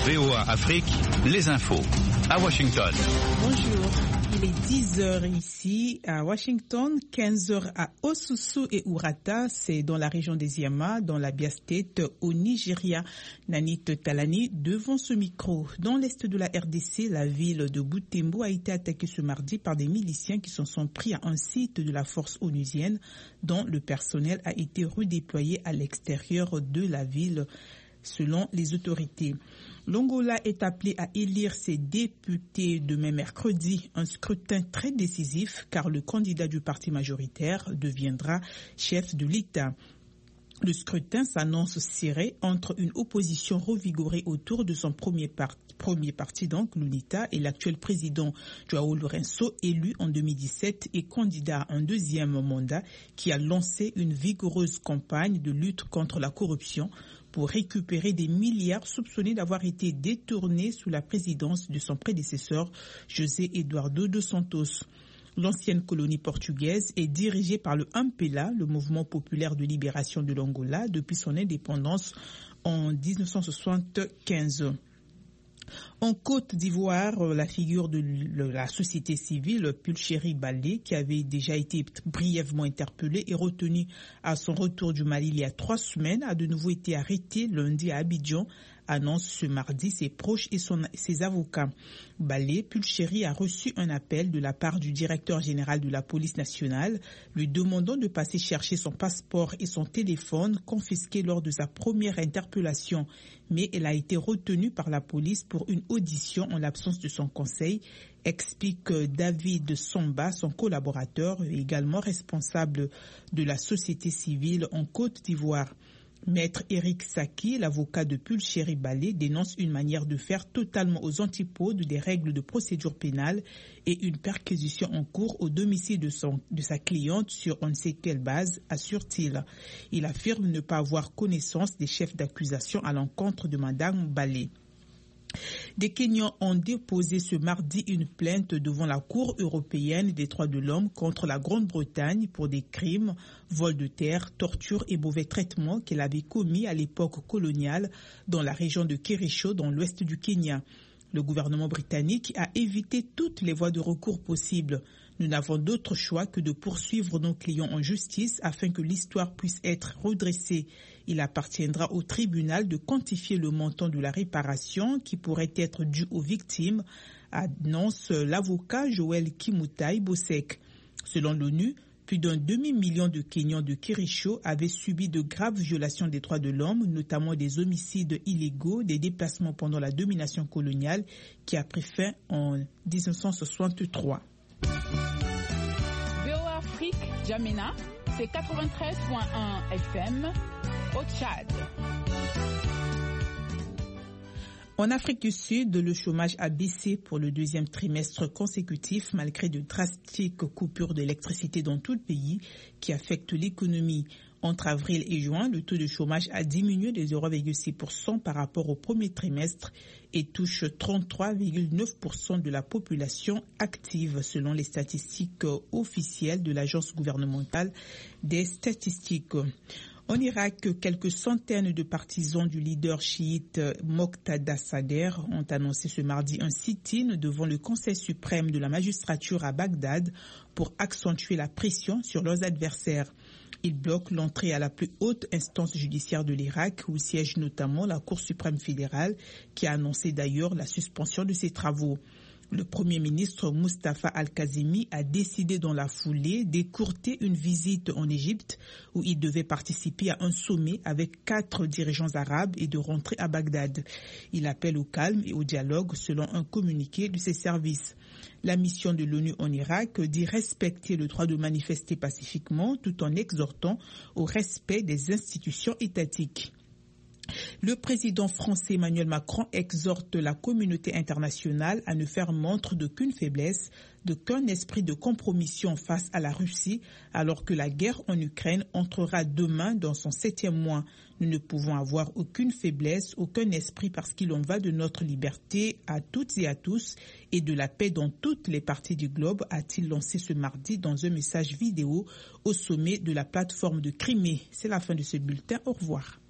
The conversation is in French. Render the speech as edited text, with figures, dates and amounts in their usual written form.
VOA Afrique, les infos à Washington. Bonjour, il est 10h ici à Washington, 15h à Osusu et Urata, c'est dans la région des Yama, dans la Abia State au Nigeria. Nanit Talani devant ce micro. Dans l'est de la RDC, la ville de Butembo a été attaquée ce mardi par des miliciens qui s'en sont pris à un site de la force onusienne dont le personnel a été redéployé à l'extérieur de la ville. Selon les autorités, l'Angola est appelé à élire ses députés demain mercredi, un scrutin très décisif car le candidat du parti majoritaire deviendra chef de l'État. Le scrutin s'annonce serré entre une opposition revigorée autour de son premier parti, donc l'UNITA, et l'actuel président João Lourenço, élu en 2017 et candidat à un deuxième mandat, qui a lancé une vigoureuse campagne de lutte contre la corruption pour récupérer des milliards soupçonnés d'avoir été détournés sous la présidence de son prédécesseur, José Eduardo dos Santos. L'ancienne colonie portugaise est dirigée par le MPLA, le mouvement populaire de libération de l'Angola, depuis son indépendance en 1975. En Côte d'Ivoire, la figure de la société civile, Pulchéri Baldé, qui avait déjà été brièvement interpellé et retenu à son retour du Mali il y a 3 semaines, a de nouveau été arrêté lundi à Abidjan, annonce ce mardi ses proches et ses avocats. Baldé Pulchéri a reçu un appel de la part du directeur général de la police nationale, lui demandant de passer chercher son passeport et son téléphone confisqués lors de sa première interpellation. Mais elle a été retenue par la police pour une audition en l'absence de son conseil, explique David Somba, son collaborateur, également responsable de la société civile en Côte d'Ivoire. Maître Eric Saki, l'avocat de Pulchéri Baldé, dénonce une manière de faire totalement aux antipodes des règles de procédure pénale et une perquisition en cours au domicile de sa cliente sur on ne sait quelle base, assure-t-il. Il affirme ne pas avoir connaissance des chefs d'accusation à l'encontre de Madame Baldé. Des Kenyans ont déposé ce mardi une plainte devant la Cour européenne des droits de l'homme contre la Grande-Bretagne pour des crimes, vol de terre, torture et mauvais traitements qu'elle avait commis à l'époque coloniale dans la région de Kericho, dans l'ouest du Kenya. Le gouvernement britannique a évité toutes les voies de recours possibles. Nous n'avons d'autre choix que de poursuivre nos clients en justice afin que l'histoire puisse être redressée. Il appartiendra au tribunal de quantifier le montant de la réparation qui pourrait être due aux victimes, annonce l'avocat Joël Kimutai Bosek. Selon l'ONU, plus d'un demi-million de Kenyans de Kericho avaient subi de graves violations des droits de l'homme, notamment des homicides illégaux, des déplacements pendant la domination coloniale qui a pris fin en 1963. VOA Afrique, Djamena, c'est 93.1 FM au Tchad. En Afrique du Sud, le chômage a baissé pour le deuxième trimestre consécutif malgré de drastiques coupures d'électricité dans tout le pays qui affectent l'économie. Entre avril et juin, le taux de chômage a diminué de 0,6% par rapport au premier trimestre et touche 33,9% de la population active selon les statistiques officielles de l'Agence gouvernementale des statistiques. En Irak, quelques centaines de partisans du leader chiite Moqtada Sadr ont annoncé ce mardi un sit-in devant le Conseil suprême de la magistrature à Bagdad pour accentuer la pression sur leurs adversaires. Ils bloquent l'entrée à la plus haute instance judiciaire de l'Irak, où siège notamment la Cour suprême fédérale, qui a annoncé d'ailleurs la suspension de ses travaux. Le Premier ministre Mustafa Al-Kazimi a décidé dans la foulée d'écourter une visite en Égypte où il devait participer à un sommet avec 4 dirigeants arabes et de rentrer à Bagdad. Il appelle au calme et au dialogue selon un communiqué de ses services. La mission de l'ONU en Irak dit respecter le droit de manifester pacifiquement tout en exhortant au respect des institutions étatiques. Le président français Emmanuel Macron exhorte la communauté internationale à ne faire montre d'aucune faiblesse, d'aucun esprit de compromission face à la Russie, alors que la guerre en Ukraine entrera demain dans son 7e mois. Nous ne pouvons avoir aucune faiblesse, aucun esprit parce qu'il en va de notre liberté à toutes et à tous et de la paix dans toutes les parties du globe, a-t-il lancé ce mardi dans un message vidéo au sommet de la plateforme de Crimée. C'est la fin de ce bulletin. Au revoir.